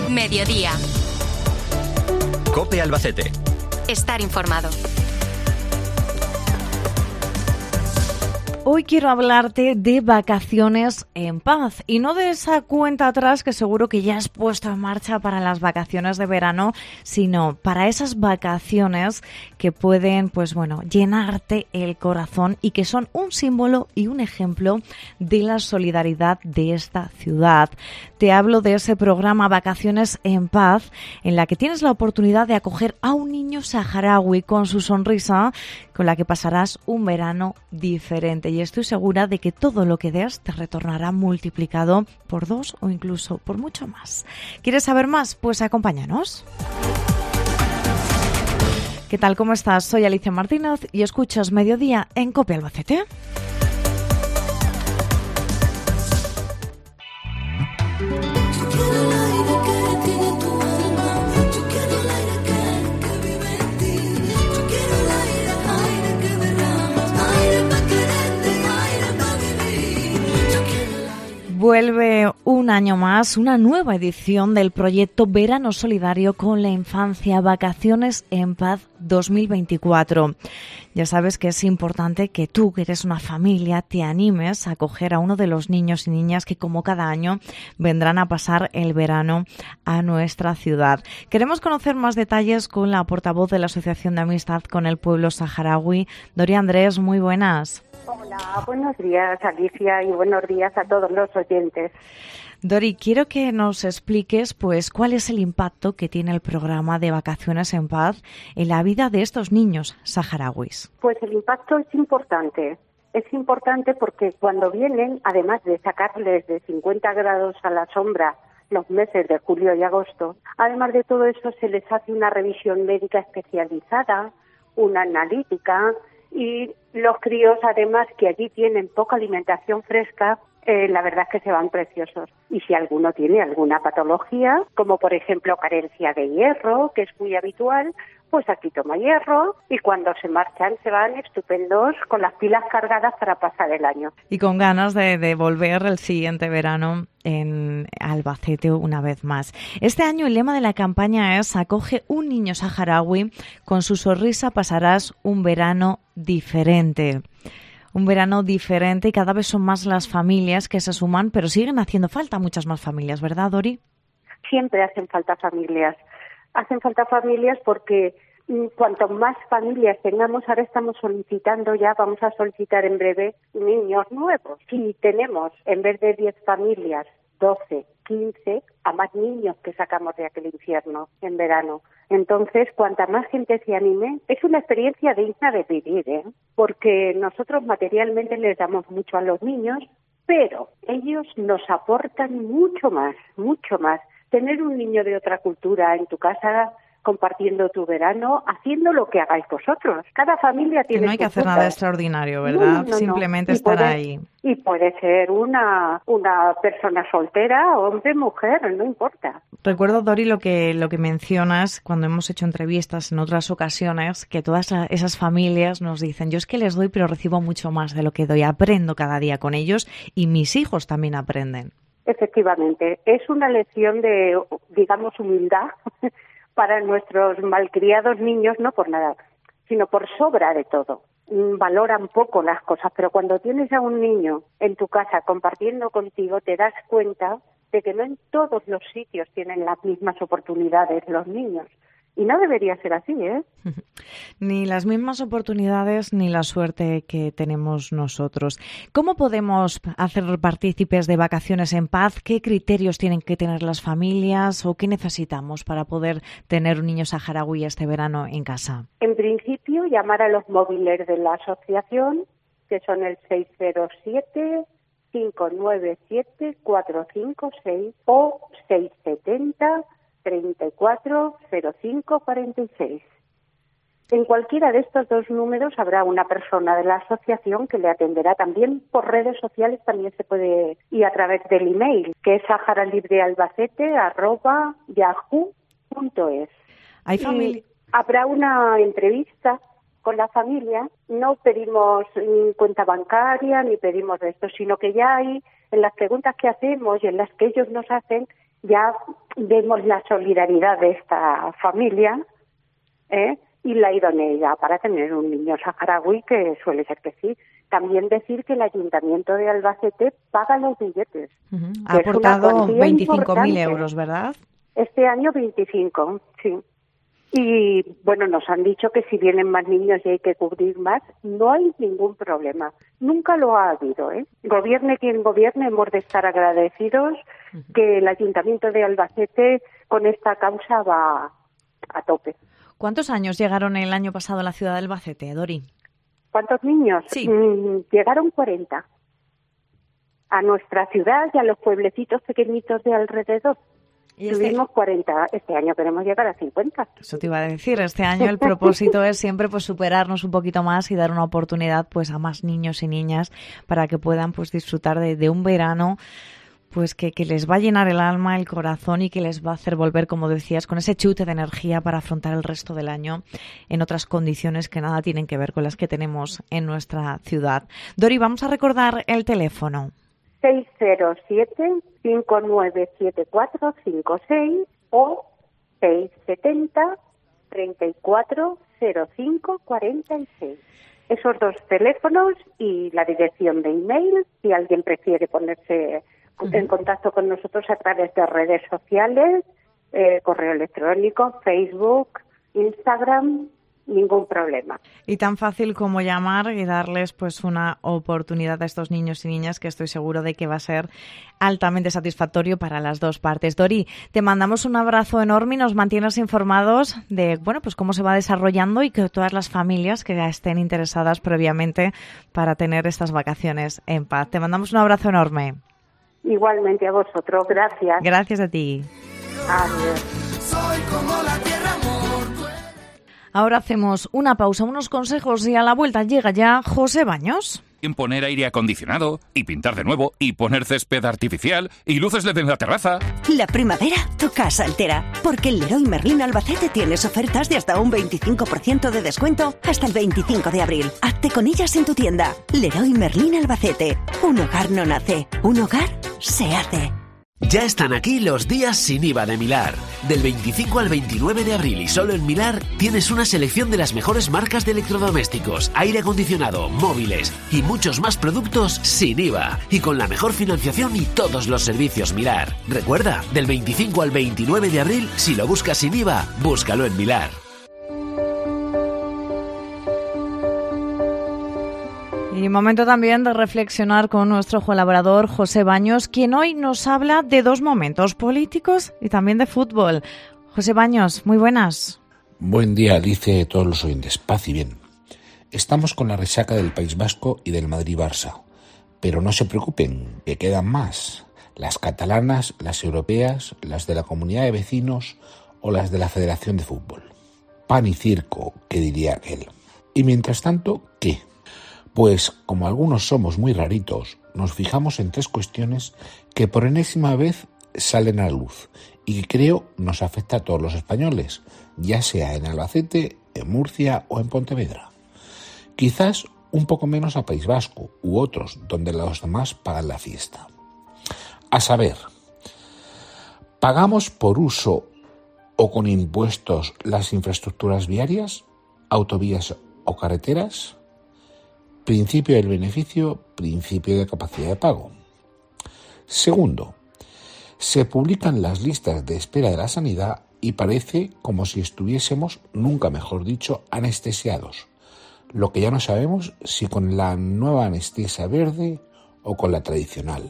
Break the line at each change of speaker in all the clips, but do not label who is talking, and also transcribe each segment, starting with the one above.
Mediodía.
COPE Albacete.
Estar informado.
Hoy quiero hablarte de vacaciones en paz y no de esa cuenta atrás que seguro que ya has puesto en marcha para las vacaciones de verano, sino para esas vacaciones que pueden, llenarte el corazón y que son un símbolo y un ejemplo de la solidaridad de esta ciudad. Te hablo de ese programa Vacaciones en Paz, en la que tienes la oportunidad de acoger a un niño saharaui con su sonrisa, con la que pasarás un verano diferente. Y estoy segura de que todo lo que des te retornará multiplicado por 2 o incluso por mucho más. ¿Quieres saber más? Pues acompáñanos. ¿Qué tal? ¿Cómo estás? Soy Alicia Martínez y escuchas Mediodía en COPE Albacete. Vuelve un año más, una nueva edición del proyecto Verano Solidario con la Infancia, Vacaciones en Paz 2024. Ya sabes que es importante que tú, que eres una familia, te animes a acoger a uno de los niños y niñas que, como cada año, vendrán a pasar el verano a nuestra ciudad. Queremos conocer más detalles con la portavoz de la Asociación de Amistad con el Pueblo Saharaui, Dori Andrés. Muy buenas.
Hola, buenos días, Alicia, y buenos días a todos los oyentes.
Dori, quiero que nos expliques cuál es el impacto que tiene el programa de Vacaciones en Paz en la vida de estos niños saharauis.
Pues el impacto es importante. Es importante porque cuando vienen, además de sacarles de 50 grados a la sombra los meses de julio y agosto, además de todo eso se les hace una revisión médica especializada, una analítica, y los críos, además, que allí tienen poca alimentación fresca, la verdad es que se van preciosos. Y si alguno tiene alguna patología, como por ejemplo carencia de hierro, que es muy habitual, pues aquí toma hierro y cuando se marchan se van estupendos con las pilas cargadas para pasar el año.
Y con ganas de volver el siguiente verano en Albacete una vez más. Este año el lema de la campaña es: acoge un niño saharaui, con su sonrisa pasarás un verano diferente. Un verano diferente, y cada vez son más las familias que se suman, pero siguen haciendo falta muchas más familias, ¿verdad, Dori?
Siempre hacen falta familias. Hacen falta familias porque cuanto más familias tengamos, ahora estamos solicitando ya, vamos a solicitar en breve niños nuevos. Si tenemos, en vez de 10 familias, 12, 15, a más niños que sacamos de aquel infierno en verano. Entonces, cuanta más gente se anime, es una experiencia digna de vivir, porque nosotros materialmente les damos mucho a los niños, pero ellos nos aportan mucho más, mucho más. Tener un niño de otra cultura en tu casa, compartiendo tu verano, haciendo lo que hagáis vosotros. Cada familia tiene.
Que no hay que hacer nada extraordinario, ¿verdad?
No.
Simplemente estar ahí.
Y puede ser una persona soltera, hombre, mujer, no importa.
Recuerdo, Dori, lo que mencionas cuando hemos hecho entrevistas en otras ocasiones, que todas esas familias nos dicen: yo es que les doy, pero recibo mucho más de lo que doy. Aprendo cada día con ellos y mis hijos también aprenden.
Efectivamente, es una lección de, digamos, humildad para nuestros malcriados niños, no por nada, sino por sobra de todo. Valoran poco las cosas, pero cuando tienes a un niño en tu casa compartiendo contigo, te das cuenta de que no en todos los sitios tienen las mismas oportunidades los niños. Y no debería ser así, ¿eh?
Ni las mismas oportunidades ni la suerte que tenemos nosotros. ¿Cómo podemos hacer partícipes de Vacaciones en Paz? ¿Qué criterios tienen que tener las familias o qué necesitamos para poder tener un niño saharaui este verano en casa?
En principio, llamar a los móviles de la asociación, que son el 607-597-456 o 670 340546. En cualquiera de estos dos números habrá una persona de la asociación que le atenderá. También por redes sociales también se puede, y a través del email, que es saharalibrealbacete@yahoo.es. Habrá una entrevista con la familia. No pedimos cuenta bancaria ni pedimos de esto, sino que ya hay en las preguntas que hacemos y en las que ellos nos hacen, ya vemos la solidaridad de esta familia y la idoneidad para tener un niño saharaui, que suele ser que sí. También decir que el Ayuntamiento de Albacete paga los billetes.
Ha aportado 25.000 euros, ¿verdad?
Este año 25, sí. Y bueno, nos han dicho que si vienen más niños y hay que cubrir más, no hay ningún problema. Nunca lo ha habido, Gobierne quien gobierne, hemos de estar agradecidos que el Ayuntamiento de Albacete con esta causa va a tope.
¿Cuántos años llegaron el año pasado a la ciudad de Albacete, Dori?
¿Cuántos niños?
Sí.
Llegaron 40 a nuestra ciudad y a los pueblecitos pequeñitos de alrededor. Tuvimos 40, este año queremos llegar a 50.
Eso te iba a decir, este año el propósito es siempre pues superarnos un poquito más y dar una oportunidad pues a más niños y niñas para que puedan pues disfrutar de un verano pues que les va a llenar el alma, el corazón y que les va a hacer volver, como decías, con ese chute de energía para afrontar el resto del año en otras condiciones que nada tienen que ver con las que tenemos en nuestra ciudad. Dori, vamos a recordar el teléfono.
607-597456 o 670-340546. Esos dos teléfonos y la dirección de email, si alguien prefiere ponerse en contacto con nosotros a través de redes sociales, correo electrónico, Facebook, Instagram, ningún problema.
Y tan fácil como llamar y darles pues una oportunidad a estos niños y niñas que estoy seguro de que va a ser altamente satisfactorio para las dos partes. Dori, te mandamos un abrazo enorme y nos mantienes informados de pues cómo se va desarrollando y que todas las familias que estén interesadas previamente para tener estas vacaciones en paz. Te mandamos un abrazo enorme.
Igualmente a vosotros, gracias.
Gracias a ti.
Adiós.
Soy como la tierra, amor.
Ahora hacemos una pausa, unos consejos y a la vuelta llega ya José Baños.
En poner aire acondicionado y pintar de nuevo y poner césped artificial y luces LED en la terraza.
La primavera tu casa altera, porque en Leroy Merlin Albacete tienes ofertas de hasta un 25% de descuento hasta el 25 de abril. Hazte con ellas en tu tienda. Leroy Merlin Albacete. Un hogar no nace, un hogar se hace.
Ya están aquí los días sin IVA de Milar. Del 25 al 29 de abril y solo en Milar tienes una selección de las mejores marcas de electrodomésticos, aire acondicionado, móviles y muchos más productos sin IVA y con la mejor financiación y todos los servicios Milar. Recuerda, del 25 al 29 de abril, si lo buscas sin IVA, búscalo en Milar.
Y momento también de reflexionar con nuestro colaborador José Baños, quien hoy nos habla de dos momentos políticos y también de fútbol. José Baños, muy buenas.
Buen día, dice todos los oyentes. Paz y bien. Estamos con la resaca del País Vasco y del Madrid-Barça. Pero no se preocupen, que quedan más. Las catalanas, las europeas, las de la Comunidad de Vecinos o las de la Federación de Fútbol. Pan y circo, que diría aquel. Y mientras tanto, ¿qué? Pues, como algunos somos muy raritos, nos fijamos en tres cuestiones que por enésima vez salen a la luz y que creo nos afecta a todos los españoles, ya sea en Albacete, en Murcia o en Pontevedra. Quizás un poco menos a País Vasco u otros, donde los demás pagan la fiesta. A saber, ¿pagamos por uso o con impuestos las infraestructuras viarias, autovías o carreteras? Principio del beneficio, principio de capacidad de pago. Segundo, se publican las listas de espera de la sanidad y parece como si estuviésemos, nunca mejor dicho, anestesiados. Lo que ya no sabemos si con la nueva anestesia verde o con la tradicional.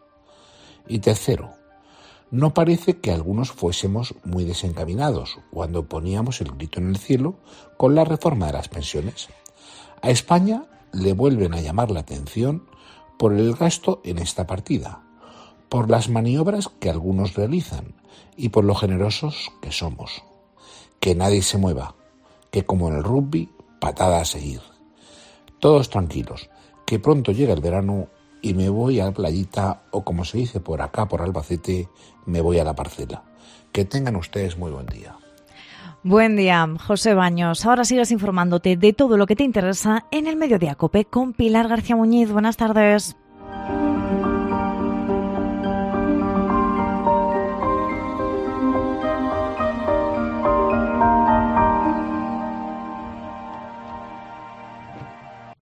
Y tercero, no parece que algunos fuésemos muy desencaminados cuando poníamos el grito en el cielo con la reforma de las pensiones. A España le vuelven a llamar la atención por el gasto en esta partida, por las maniobras que algunos realizan y por lo generosos que somos. Que nadie se mueva, que como en el rugby, patada a seguir. Todos tranquilos, que pronto llega el verano y me voy a la playita o, como se dice por acá, por Albacete, me voy a la parcela. Que tengan ustedes muy buen día.
Buen día, José Baños. Ahora sigues informándote de todo lo que te interesa en el Mediodía COPE con Pilar García Muñiz. Buenas tardes.